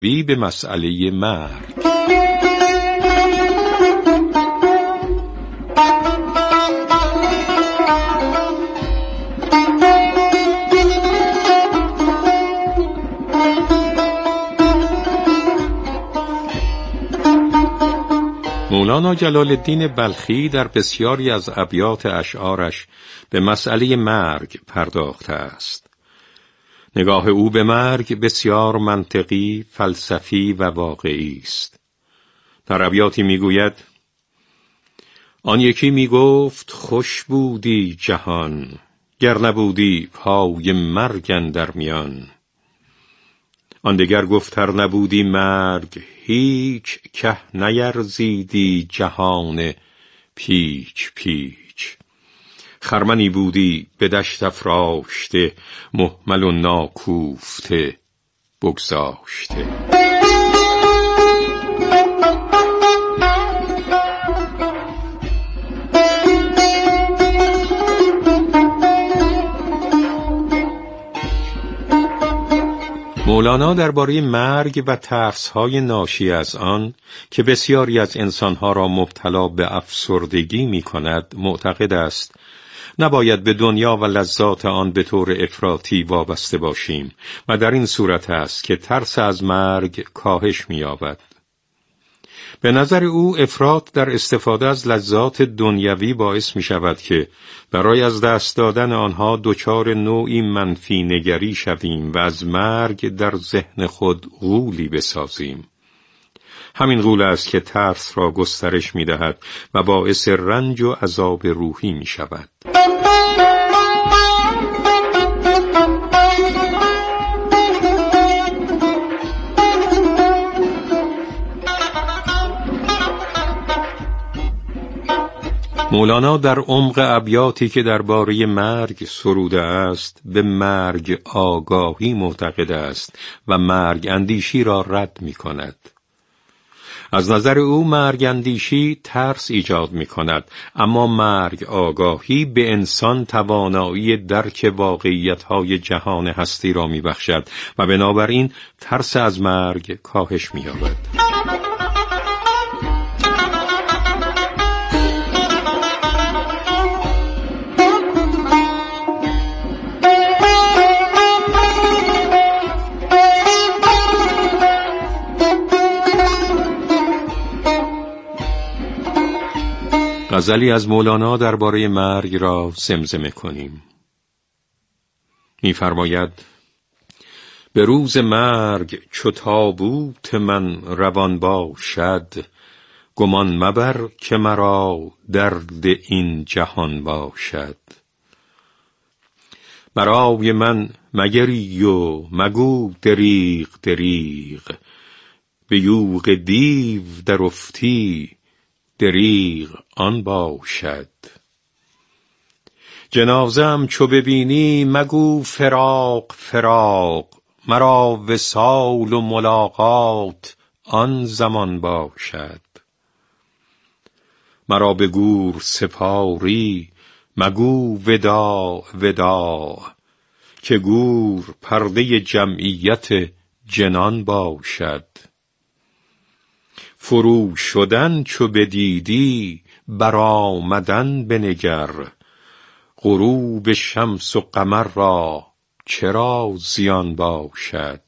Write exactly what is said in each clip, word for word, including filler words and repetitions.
وی به مسئله مرگ. مولانا جلال الدین بلخی در بسیاری از ابیات اشعارش به مسئله مرگ پرداخته است. نگاه او به مرگ بسیار منطقی، فلسفی و واقعی است. در ابیاتی میگوید: آن یکی میگفت خوش بودی جهان، گر نبودی پای مرگ اندر میان. آن دگر گفت ار نبودی مرگ هیچ، که نیرزیدی جهان پیچ پیچ. خرمنی بودی به دشت افراشته، مهمل و ناکوفته بگذاشته. مولانا درباره مرگ و ترس‌های ناشی از آن که بسیاری از انسانها را مبتلا به افسردگی می‌کند معتقد است نباید به دنیا و لذات آن به طور افراطی وابسته باشیم و در این صورت است که ترس از مرگ کاهش می‌یابد. به نظر او افراط در استفاده از لذات دنیوی باعث می شود که برای از دست دادن آنها دچار نوعی منفی نگری شویم و از مرگ در ذهن خود غولی بسازیم. همین غول است که ترس را گسترش می دهد و باعث رنج و عذاب روحی می شود. مولانا در عمق ابیاتی که درباره مرگ سروده است به مرگ آگاهی معتقد است و مرگ اندیشی را رد می کند. از نظر او مرگ اندیشی ترس ایجاد می کند، اما مرگ آگاهی به انسان توانایی درک واقعیت‌های جهان هستی را می بخشد و بنابراین ترس از مرگ کاهش می یابد. غزلی از مولانا درباره مرگ را زمزمه کنیم. می‌فرماید: به روز مرگ چو تابوت من روان باشد، گمان مبر که مرا درد این جهان باشد. برای من مگری و مگو دریغ دریغ، به یوغ دیو در افتی دریغ آن باشد. جنازه‌ام چو ببینی مگو فراق فراق، مرا وصال و ملاقات آن زمان باشد. مرا به گور سپاری مگو وداع وداع، که گور پرده جمعیت جنان باشد. فرو شدن چو بدیدی برآمدن بنگر، غروب شمس و قمر را چرا زیان باشد.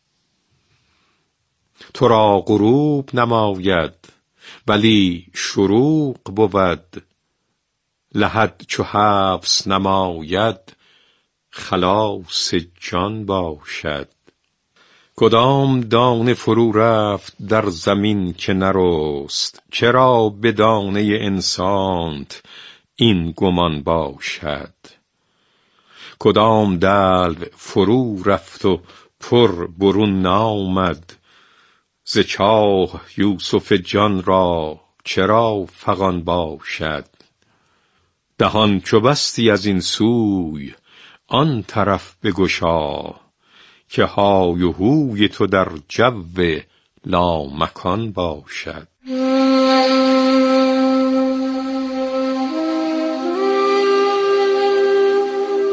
تو را غروب نماید ولی شروق بود، لحد چو حبس نماید خلاص جان باشد. کدام دانه فرو رفت در زمین که نرست، چرا به دانه انسانت این گمان باشد. کدام دلو فرو رفت و پر برون نامد، ز چاه یوسف جان را چرا فغان باشد. دهان چو بستی از این سوی آن طرف بگشا، که های و هوی تو در جو لامکان باشد.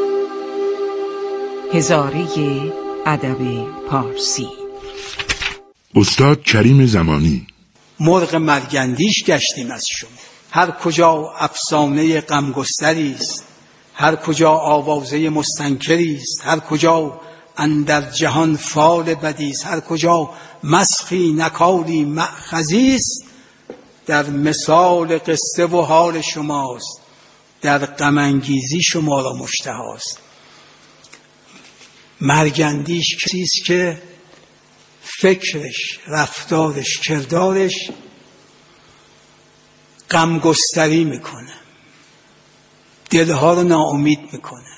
هزاره ادب پارسی. استاد کریم زمانی. مرغ مرگندیش گشتیم از شما، هر کجا افسانه غمگستری است، هر کجا آوازه مستنکری است، هر کجا اندر جهان فال بدی است، هر کجا مسخی نکالی مأخذی است، در مثال قصه و حال شماست، در غم انگیزی شما را مشتهاست. مرگندیش کسی است که فکرش، رفتارش، کردارش غمگستری میکنه، دلها رو ناامید میکنه.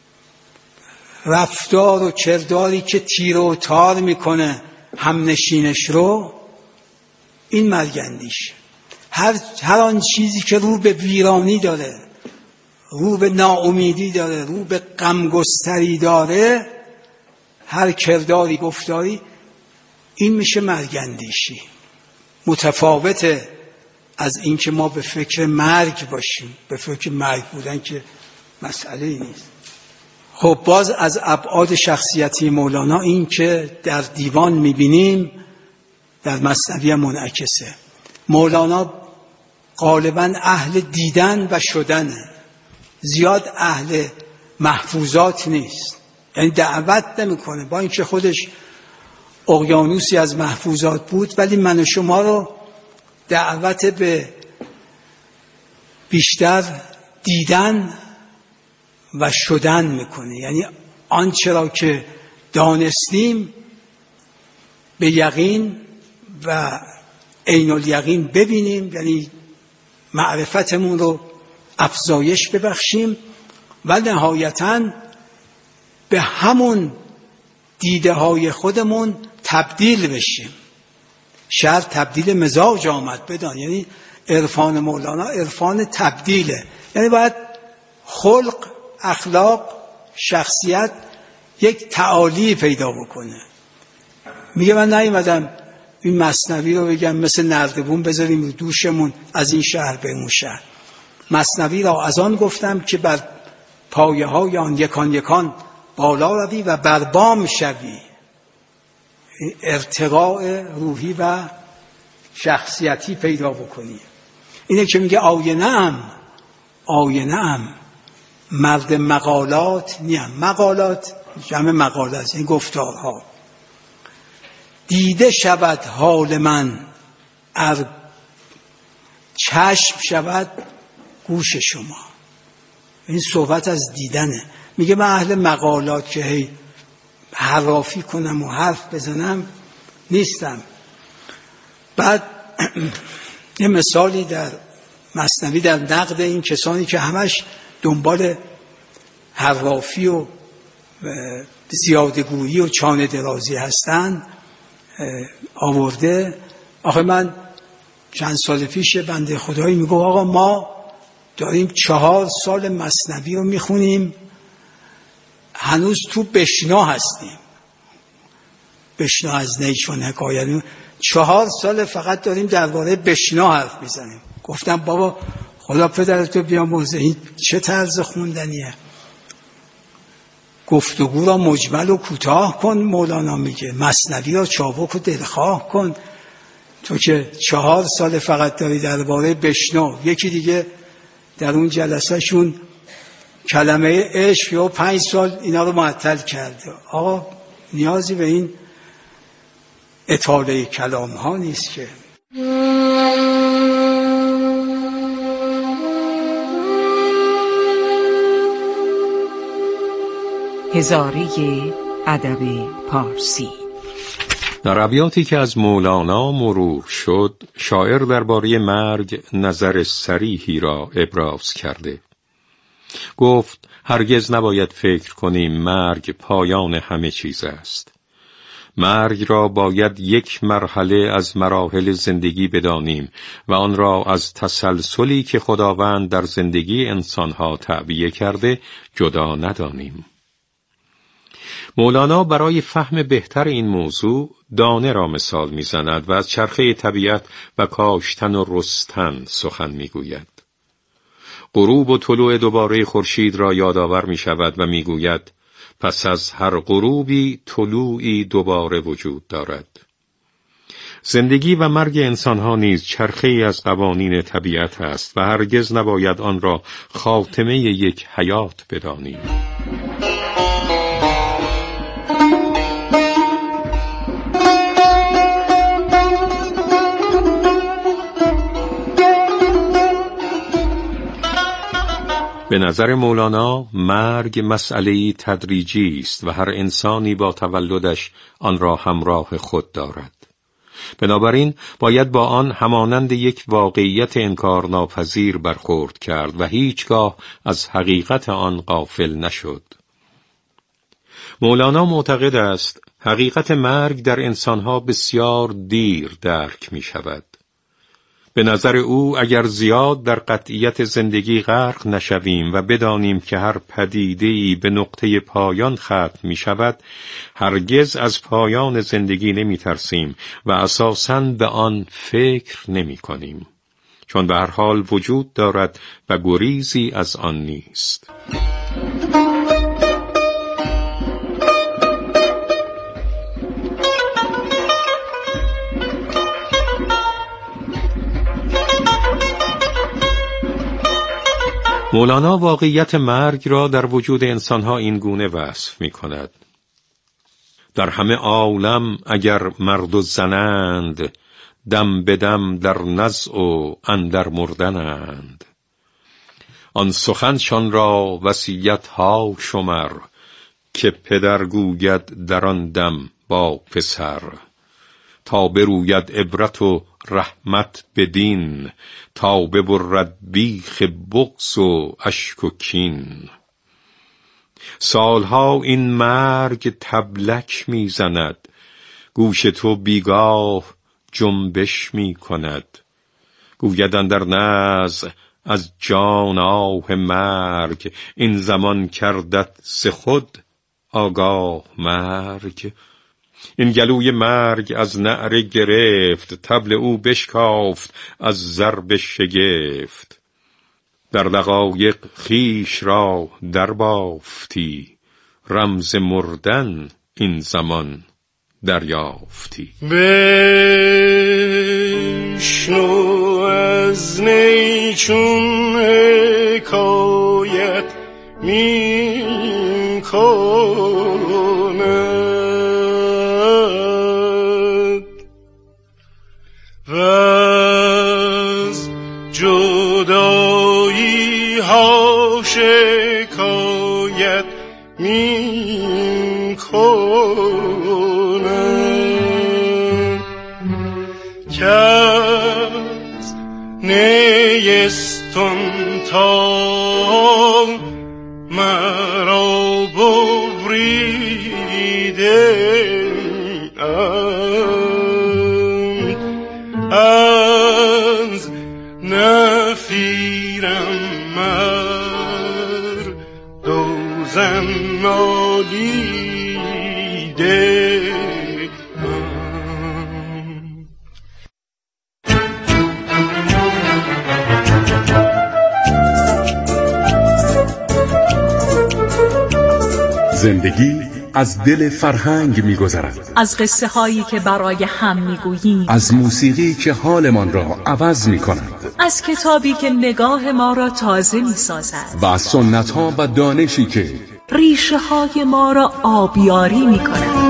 رفتار و کرداری که تیر و تار میکنه همنشینش رو، این مرگندیش. هر هر آن چیزی که رو به ویرانی داره، رو به ناامیدی داره، رو به غمگستری داره، هر کرداری، گفتاری، این میشه مرگندیشی. متفاوته از این که ما به فکر مرگ باشیم. به فکر مرگ بودن که مسئله نیست. خب باز از ابعاد شخصیتی مولانا این که در دیوان میبینیم در مثنوی هم منعکسه. مولانا غالبا اهل دیدن و شدنه، زیاد اهل محفوظات نیست، یعنی دعوت نمیکنه، با اینکه خودش اقیانوسی از محفوظات بود، ولی من و شما رو دعوت به بیشتر دیدن و شدن میکنه. یعنی آنچه را که دانستیم به یقین و عین الیقین ببینیم، یعنی معرفتمون رو افزایش ببخشیم و نهایتاً به همون دیده های خودمون تبدیل بشیم. شرط تبدیل مزاج آمد بدان، یعنی عرفان مولانا عرفان تبدیله، یعنی باید خلق، اخلاق، شخصیت یک تعالی پیدا بکنه. میگه من نیومدم این مثنوی رو بگم مثل نردبون بذاریم رو دوشمون از این شهر به اون شهر. مثنوی را از آن گفتم که بر پایه های آن یکان یکان بالا روی و بر بام شوی. ارتقاء روحی و شخصیتی پیدا بکنی. اینه که میگه آینه ام آینه ام مرد مقالات نیم. مقالات جمع مقالات، این گفتارها. دیده شود حال من ار چشم شود گوش شما. این صحبت از دیدنه. میگه من اهل مقالات که هی حرافی کنم و حرف بزنم نیستم. بعد یه مثالی در مثنوی در نقد این کسانی که همش دنبال حرافی و زیادگویی و چانه درازی هستن آورده. آخه من چند سال پیش بنده خدایی میگو آقا ما داریم چهار سال مثنوی رو میخونیم، هنوز تو بشنا هستیم. بشنا از نیچون حکایت، چهار سال فقط داریم درباره بشنا حرف میزنیم. گفتم بابا خدا پدرتو بیامرزه، این چه طرز خوندنیه؟ گفتگو را مجمل و کوتاه کن، مولانا میگه. مثنوی را چابک و دلخواه کن. تو که چهار سال فقط داری درباره بشنا، یکی دیگه در اون جلسه شون کلمه عشق یا پنج سال اینا رو معطل کرده. آقا نیازی به این اطاله کلام ها نیست که. هزاره ادب پارسی. در ابیاتی که از مولانا مرور شد، شاعر درباره مرگ نظر صریحی را ابراز کرده. گفت هرگز نباید فکر کنیم مرگ پایان همه چیز است. مرگ را باید یک مرحله از مراحل زندگی بدانیم و آن را از تسلسلی که خداوند در زندگی انسانها تعبیه کرده جدا ندانیم. مولانا برای فهم بهتر این موضوع دانه را مثال می‌زند و از چرخه طبیعت و کاشتن و رستن سخن می‌گوید. غروب و طلوع دوباره خورشید را یادآور می‌شود و می‌گوید پس از هر غروبی طلوعی دوباره وجود دارد. زندگی و مرگ انسانها نیز چرخه‌ای از قوانین طبیعت است و هرگز نباید آن را خاتمه یک حیات بدانیم. به نظر مولانا مرگ مسئله‌ای تدریجی است و هر انسانی با تولدش آن را همراه خود دارد. بنابراین باید با آن همانند یک واقعیت انکارناپذیر برخورد کرد و هیچگاه از حقیقت آن غافل نشد. مولانا معتقد است حقیقت مرگ در انسانها بسیار دیر درک می شود. به نظر او اگر زیاد در قطعیت زندگی غرق نشویم و بدانیم که هر پدیده‌ای به نقطه پایان ختم می شود، هرگز از پایان زندگی نمی ترسیم و اساساً به آن فکر نمی کنیم، چون به هر حال وجود دارد و گریزی از آن نیست. مولانا واقعیت مرگ را در وجود انسانها این گونه وصف می کند: در همه عالم اگر مرد و زنند، دم به دم در نزع و اندر مردنند. آن سخنشان را وصیت ها شمر، که پدر گوید در آن دم با پسر. تا بروید عبرت و رحمت بدین، تا ببرد بیخ بغض و اشک و کین. سالها این مرگ تبلک میزند، گوش تو بیگاه جنبش می کند. گوید اندر نزع از جان آه مرگ، این زمان کردت ز خود آگاه مرگ. این گلوی مرگ از نعره گرفت، طبل او بشکافت از ضرب شگفت. در دقایق خویش را در بافتی، رمز مردن این زمان دریافتی. بشنو از نی چون حکایت می کند، وز جدایی ها شکایت می کند، کس نیستون تا مرا ببریده از نفیرم مر دوزن نالیده. زندگی از دل فرهنگ می‌گذرد، از قصه هایی که برای هم می‌گوییم، از موسیقی که حالمان را عوض می‌کند، از کتابی که نگاه ما را تازه می‌سازد و از سنت‌ها و دانشی که ریشه های ما را آبیاری می‌کند.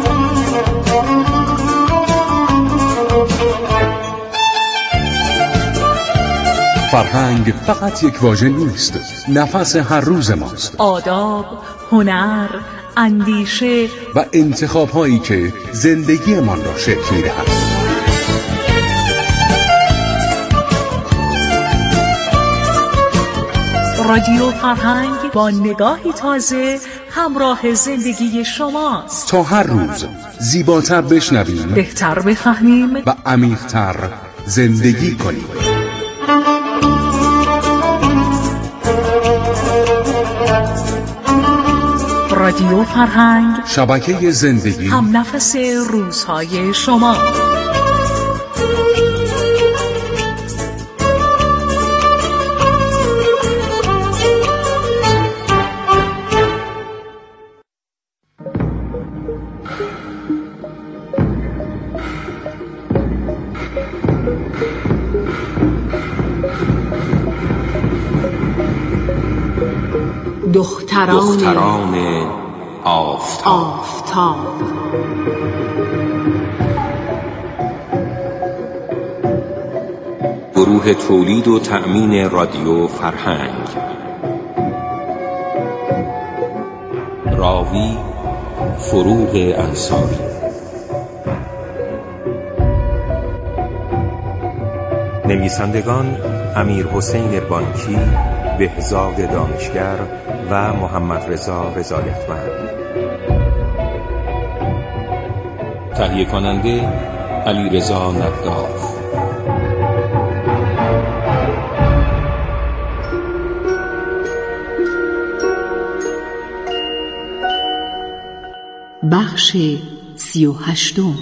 فرهنگ فقط یک واژه نیست، نفس هر روز ماست. آداب، هنر، اندیشه و انتخاب‌هایی که زندگیمان را شکل می‌دهند. رادیو فرهنگ با نگاهی تازه همراه زندگی شماست، تا هر روز زیباتر بشنویم، بهتر بفهمیم و عمیق‌تر زندگی کنیم. رادیو فرهنگ، شبکه زندگی، هم نفس روزهای شما. دختران, دختران آفتاب, آفتاب. گروه تولید و تأمین رادیو فرهنگ. راوی فروغ انصاری. نویسندگان امیر حسین بانکی، بهزاد دانشگر و محمد رضا رضایتمند. تهیه کننده علی رضا نداف. بخش سی و هشتم.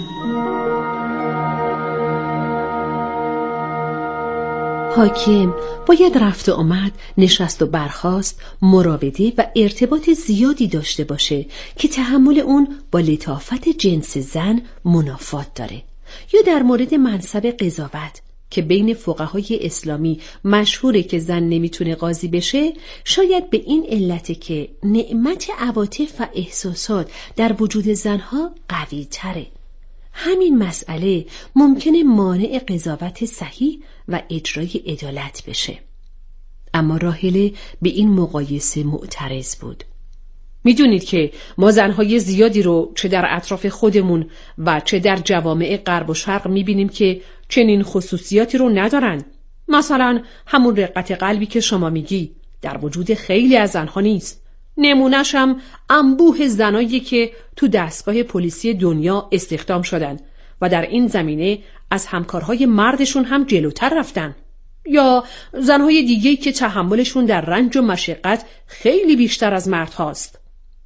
حاکم باید رفت و آمد، نشست و برخاست، مراوده و ارتباط زیادی داشته باشه که تحمل اون با لطافت جنس زن منافات داره. یا در مورد منصب قضاوت که بین فقهای اسلامی مشهوره که زن نمیتونه قاضی بشه، شاید به این علته که نعمت عواطف و احساسات در وجود زنها قوی تره. همین مسئله ممکنه مانع قضاوت صحیح و اجرای عدالت بشه. اما راحله به این مقایسه معترض بود. میدونید که ما زنهای زیادی رو چه در اطراف خودمون و چه در جوامع غرب و شرق میبینیم که چنین خصوصیاتی رو ندارن. مثلا همون رقت قلبی که شما میگی در وجود خیلی از زنها نیست. نمونه‌ش هم انبوه زنایی که تو دستگاه پلیسی دنیا استخدام شدن و در این زمینه از همکارهای مردشون هم جلوتر رفتن. یا زنهای دیگه‌ای که تحملشون در رنج و مشقت خیلی بیشتر از مردهاست.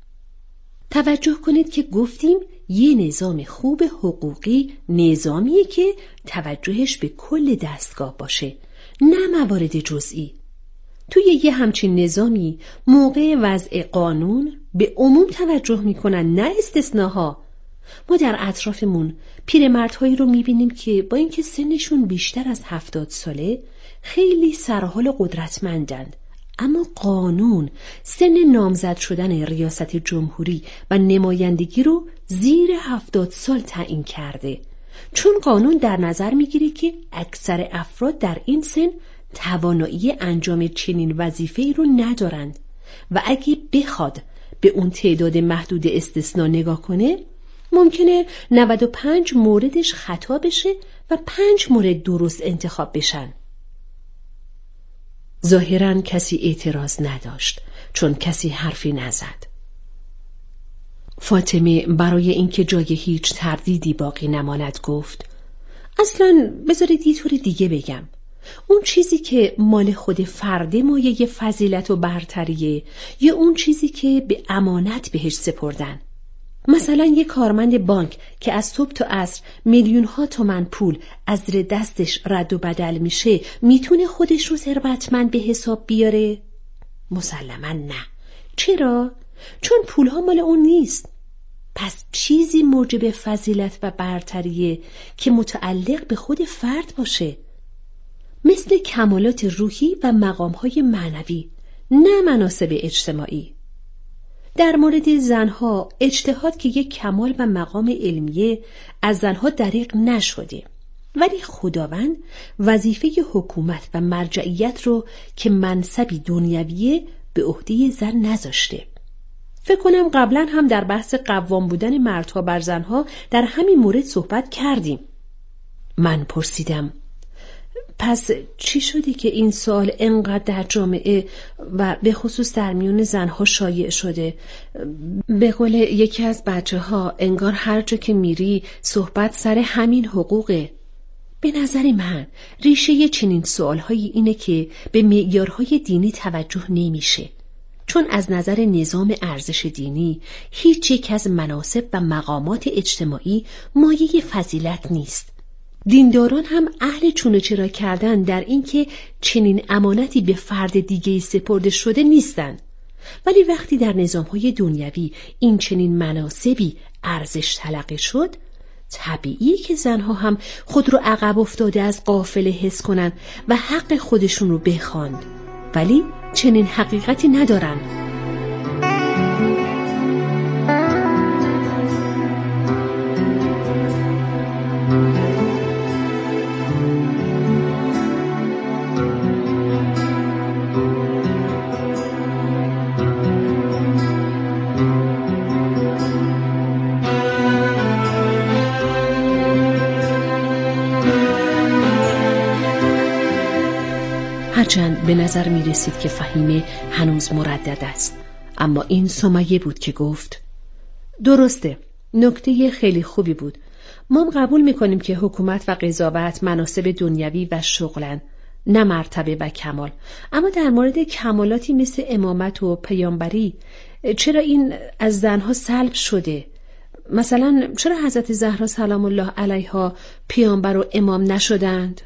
توجه کنید که گفتیم یه نظام خوب حقوقی نظامیه که توجهش به کل دستگاه باشه، نه موارد جزئی. توی یه همچین نظامی موقع وضع قانون به عموم توجه میکنن، نه استثناها. ما در اطرافمون پیرمردهایی رو میبینیم که با اینکه سنشون بیشتر از هفتاد ساله خیلی سرحال قدرتمندند، اما قانون سن نامزد شدن ریاست جمهوری و نمایندگی رو زیر هفتاد سال تعیین کرده، چون قانون در نظر میگیره که اکثر افراد در این سن توانایی انجام چنین وظیفه‌ای رو ندارند و اگه بخواد به اون تعداد محدود استثنا نگاه کنه، ممکنه نود و پنج موردش خطا بشه و پنج مورد درست انتخاب بشن. ظاهراً کسی اعتراض نداشت، چون کسی حرفی نزد. فاطمه برای اینکه جای هیچ تردیدی باقی نماند گفت: اصلاً بذارید یه طور دیگه بگم. اون چیزی که مال خود فرده مایه فضیلت و برتریه، یا اون چیزی که به امانت بهش سپردن. مثلا یه کارمند بانک که از صبح تا عصر میلیون ها تومن پول از زیر دستش رد و بدل میشه، میتونه خودش رو ثروتمند به حساب بیاره؟ مسلماً نه. چرا؟ چون پولها مال اون نیست. پس چیزی موجب فضیلت و برتریه که متعلق به خود فرد باشه، مثل کمالات روحی و مقامهای معنوی، نه مناصب اجتماعی. در مورد زنها اجتهاد که یک کمال و مقام علمیه از زنها دریغ نشده، ولی خداوند وظیفه حکومت و مرجعیت رو که منصبی دنیویه به عهده زن نذاشته. فکر کنم قبلا هم در بحث قوام بودن مردها بر زنها در همین مورد صحبت کردیم. من پرسیدم: پس چی شده که این سوال انقدر در جامعه و به خصوص در میون زنها شایع شده؟ به قول یکی از بچه ها، انگار هر جا که میری صحبت سر همین حقوقه. به نظر من ریشه چنین سوالهایی اینه که به معیارهای دینی توجه نمیشه، چون از نظر نظام ارزش دینی هیچ یک از مناصب و مقامات اجتماعی مایه فضیلت نیست. دینداران هم اهل چونه چرا کردن در این که چنین امانتی به فرد دیگه‌ای سپرده شده نیستن. ولی وقتی در نظام‌های دنیوی این چنین مناصبی ارزش تلقی شد، طبیعیه که زنها هم خود رو عقب افتاده از قافله حس کنن و حق خودشون رو بخواند، ولی چنین حقیقتی ندارن. هرچند به نظر می رسید که فهیمه هنوز مردد است، اما این سمیه بود که گفت درسته، نکته خیلی خوبی بود. ما قبول می کنیم که حکومت و قضاوت مناصب دنیوی و شغلن، نه مرتبه و کمال. اما در مورد کمالاتی مثل امامت و پیامبری چرا این از زنها سلب شده؟ مثلا چرا حضرت زهرا سلام الله علیها پیامبر و امام نشدند؟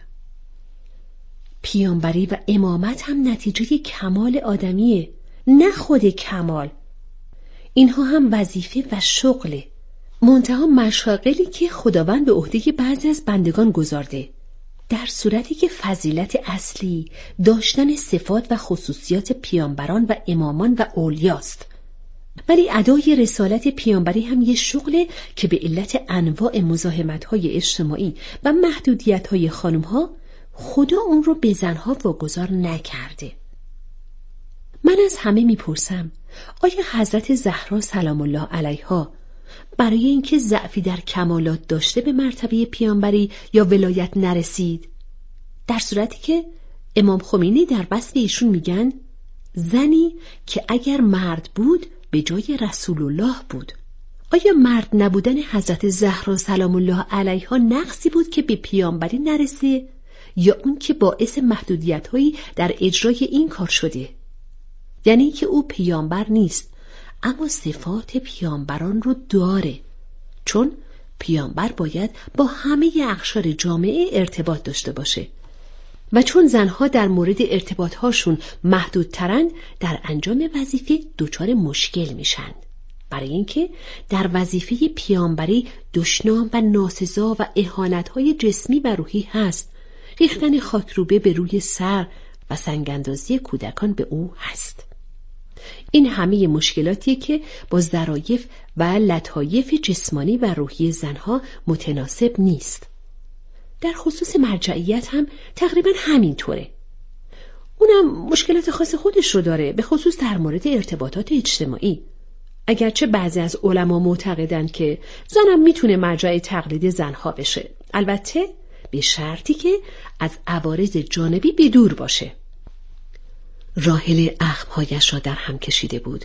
پیامبری و امامت هم نتیجه کمال آدمیه، نه خود کمال. اینها هم وظیفه و شغله، منتها مشاغلی که خداوند به عهده بعضی از بندگان گذارده، در صورتی که فضیلت اصلی داشتن صفات و خصوصیات پیامبران و امامان و اولیاست. ولی ادای رسالت پیامبری هم یه شغله که به علت انواع مزاحمت‌های اجتماعی و محدودیت‌های خانم‌ها خدا اون رو به زنها واگذار نکرده. من از همه میپرسم آیا حضرت زهرا سلام الله علیها برای اینکه ضعفی در کمالات داشته به مرتبه پیامبری یا ولایت نرسید؟ در صورتی که امام خمینی در وصف ایشون میگن زنی که اگر مرد بود به جای رسول الله بود. آیا مرد نبودن حضرت زهرا سلام الله علیها نقصی بود که به پیامبری نرسه، یا اون که باعث محدودیت‌هایی در اجرای این کار شده؟ یعنی که او پیامبر نیست اما صفات پیامبران رو داره، چون پیامبر باید با همه اقشار جامعه ارتباط داشته باشه و چون زنها در مورد ارتباطهاشون محدودترند در انجام وظیفه دچار مشکل میشن. برای اینکه در وظیفه پیامبری دشنام و ناسزا و اهانت‌های جسمی و روحی هست، ریختن خاکروبه به روی سر و سنگاندازی کودکان به او هست. این همه مشکلاتی که با ظرافت و لطایف جسمانی و روحی زنها متناسب نیست. در خصوص مرجعیت هم تقریبا همین طوره. اونم مشکلات خاص خودش رو داره، به خصوص در مورد ارتباطات اجتماعی. اگرچه بعضی از علما معتقدند که زنم میتونه مرجع تقلید زنها بشه، البته به شرطی که از عوارض جانبی به دور باشه. راحل اخمهایش را در هم کشیده بود.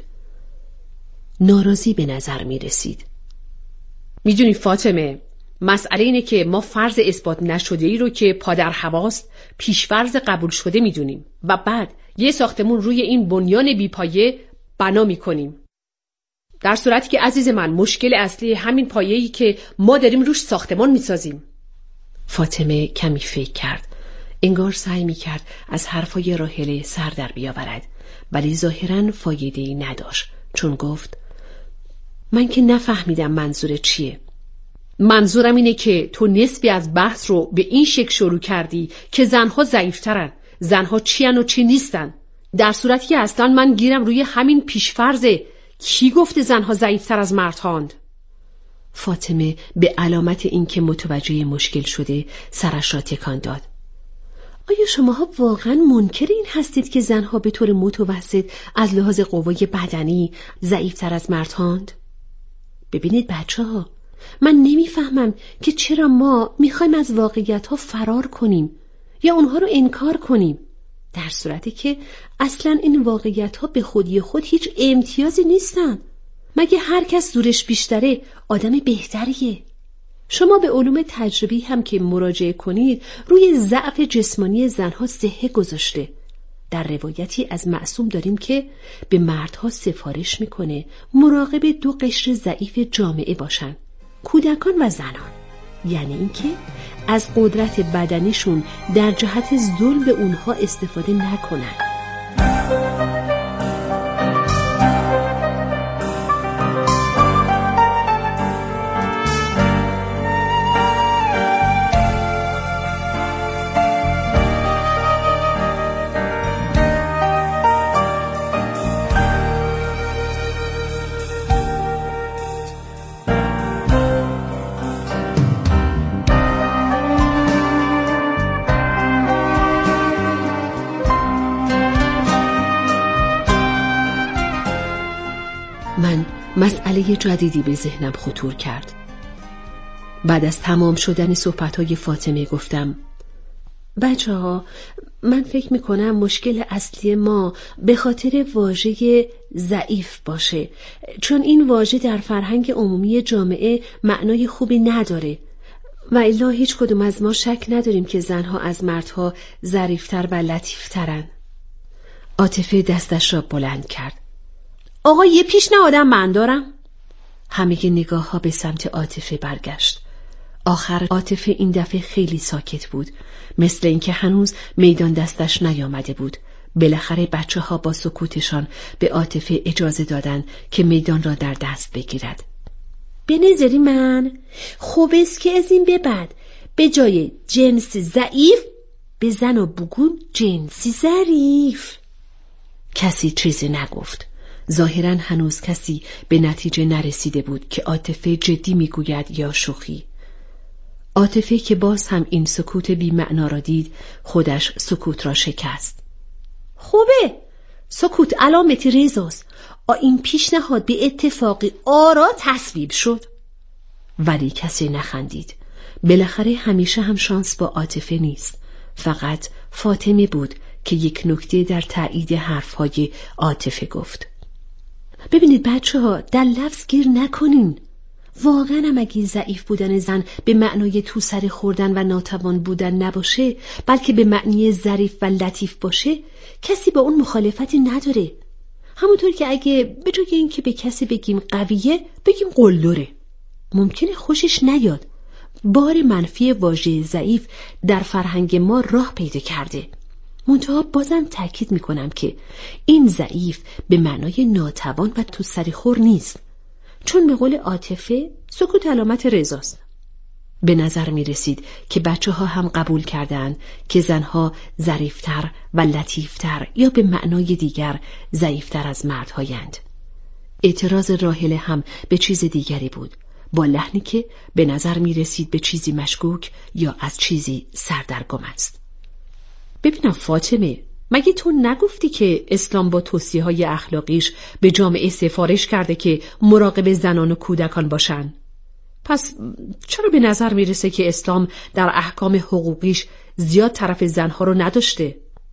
ناراضی به نظر می رسید. می دونی فاطمه، مسئله اینه که ما فرض اثبات نشده ای رو که پادر هواست پیش فرض قبول شده می دونیم و بعد یه ساختمون روی این بنیان بیپایه بنا می کنیم. در صورتی که عزیز من مشکل اصلی همین پایه‌ای که ما داریم روش ساختمان می سازیم. فاطمه کمی فکر کرد. انگار سعی می کرد از حرفای راحله سر در بیاورد، ولی ظاهراً فایده‌ای نداشت، چون گفت من که نفهمیدم منظور چیه. منظورم اینه که تو نسبی از بحث رو به این شکل شروع کردی که زنها ضعیف‌ترن، زنها چیان و چی نیستن، در صورتی که اصلاً من گیرم روی همین پیشفرضه. کی گفته زنها ضعیف‌تر از مردهاند؟ فاطمه به علامت اینکه متوجه مشکل شده سرش را تکان داد. آیا شماها واقعا منکر این هستید که زنها به طور متوسط از لحاظ قوای بدنی ضعیف‌تر از مردهاند؟ ببینید بچه ها، من نمیفهمم که چرا ما میخوایم از واقعیت ها فرار کنیم یا اونها رو انکار کنیم، در صورتی که اصلا این واقعیت ها به خودی خود هیچ امتیازی نیستن. مگه هر کس زورش بیشتره آدم بهتریه؟ شما به علوم تجربی هم که مراجعه کنید روی ضعف جسمانی زنها صحه گذاشته. در روایتی از معصوم داریم که به مردها سفارش میکنه مراقب دو قشر ضعیف جامعه باشن، کودکان و زنان، یعنی اینکه از قدرت بدنیشون در جهت ظلم به اونها استفاده نکنن. مسئله جدیدی به ذهنم خطور کرد. بعد از تمام شدن صحبت‌های فاطمه گفتم: بچه ها، من فکر میکنم مشکل اصلی ما به خاطر واژه ضعیف باشه، چون این واژه در فرهنگ عمومی جامعه معنای خوبی نداره و الا هیچ کدوم از ما شک نداریم که زنها از مردها ظریفتر و لطیفترن. عاطفه دستش را بلند کرد. آقا یه پیشنهادم من دارم. همه نگاه ها به سمت عاطفه برگشت. آخر عاطفه این دفعه خیلی ساکت بود، مثل اینکه هنوز میدان دستش نیامده بود. بالاخره بچه ها با سکوتشان به عاطفه اجازه دادند که میدان را در دست بگیرد. به نظری من خوب است که از این به بعد به جای جنس ضعیف بزن و بگو جنسی ظریف. کسی چیزی نگفت. ظاهراً هنوز کسی به نتیجه نرسیده بود که عاطفه جدی میگوید یا شوخی. عاطفه که باز هم این سکوت بی معنا را دید، خودش سکوت را شکست. خوبه، سکوت علامت رضاست. این پیشنهاد به اتفاقی آرا تصویب شد. ولی کسی نخندید. بالاخره همیشه هم شانس با عاطفه نیست. فقط فاطمه بود که یک نکته در تایید حرفهای عاطفه گفت. ببینید بچه ها، در لفظ گیر نکنین. واقعا هم اگه ضعیف بودن زن به معنای تو سر خوردن و ناتوان بودن نباشه، بلکه به معنی ظریف و لطیف باشه، کسی با اون مخالفتی نداره. همونطور که اگه به جای این که به کسی بگیم قویه بگیم قلدره، ممکنه خوشش نیاد. بار منفی واژه ضعیف در فرهنگ ما راه پیدا کرده. منتها بازم تاکید میکنم که این ضعیف به معنای ناتوان و تو سری خور نیست، چون به قول عاطفه سکوت علامت رضاست. به نظر می رسید که بچه ها هم قبول کردند که زنها ظریفتر و لطیفتر یا به معنای دیگر ضعیفتر از مردهایند. اعتراض راحله هم به چیز دیگری بود، با لحنی که به نظر می رسید به چیزی مشکوک یا از چیزی سردرگم است. ببینم فاطمه، مگه تو نگفتی که اسلام با توصیه‌های اخلاقیش به جامعه سفارش کرده که مراقب زنان و کودکان باشن؟ پس چرا به نظر میرسه که اسلام در احکام حقوقیش زیاد طرف زنها رو نداشته؟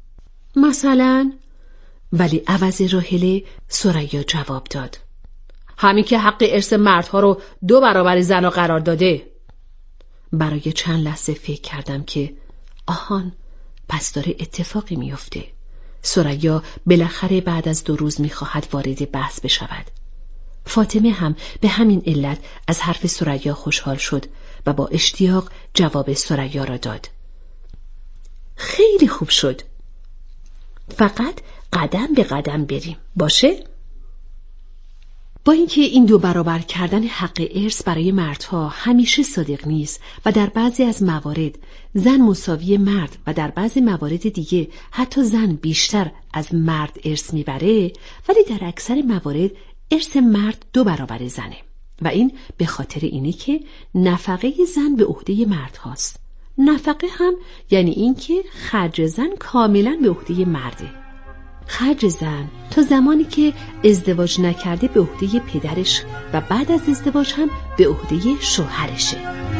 مثلا؟ ولی عوض راحله ثریا جواب داد: همین که حق ارث مردها رو دو برابر زنها قرار داده. برای چند لحظه فکر کردم که آهان، پس داره اتفاقی میفته. ثریا بالاخره بعد از دو روز میخواهد وارد بحث بشود. فاطمه هم به همین علت از حرف ثریا خوشحال شد و با اشتیاق جواب ثریا را داد. خیلی خوب شد. فقط قدم به قدم بریم، باشه؟ با اینکه این دو برابر کردن حق ارث برای مردها همیشه صادق نیست و در بعضی از موارد زن مساوی مرد و در بعضی موارد دیگه حتی زن بیشتر از مرد ارث میبره، ولی در اکثر موارد ارث مرد دو برابر زنه و این به خاطر اینه که نفقه زن به عهده مرد هاست. نفقه هم یعنی این که خرج زن کاملا به عهده مرده. خرج زن تا زمانی که ازدواج نکرده به عهده پدرش و بعد از ازدواج هم به عهده شوهرشه.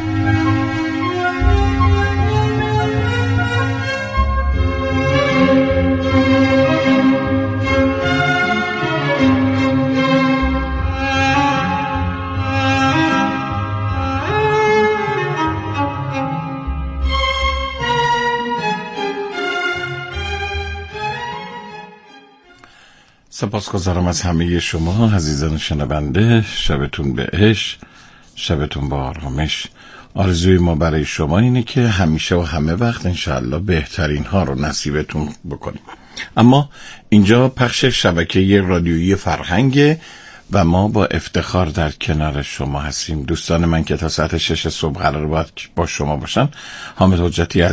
سپاسگزارم از همه شما عزیزان شنونده. شبتون به عشق، شبتون با آرامش. آرزوی ما برای شما اینه که همیشه و همه وقت انشاءالله بهترین ها رو نصیبتون بکنیم. اما اینجا پخش شبکه رادیویی فرهنگ و ما با افتخار در کنار شما هستیم. دوستان من که تا ساعت شش صبح قرار باید با شما باشن، حامد حجتی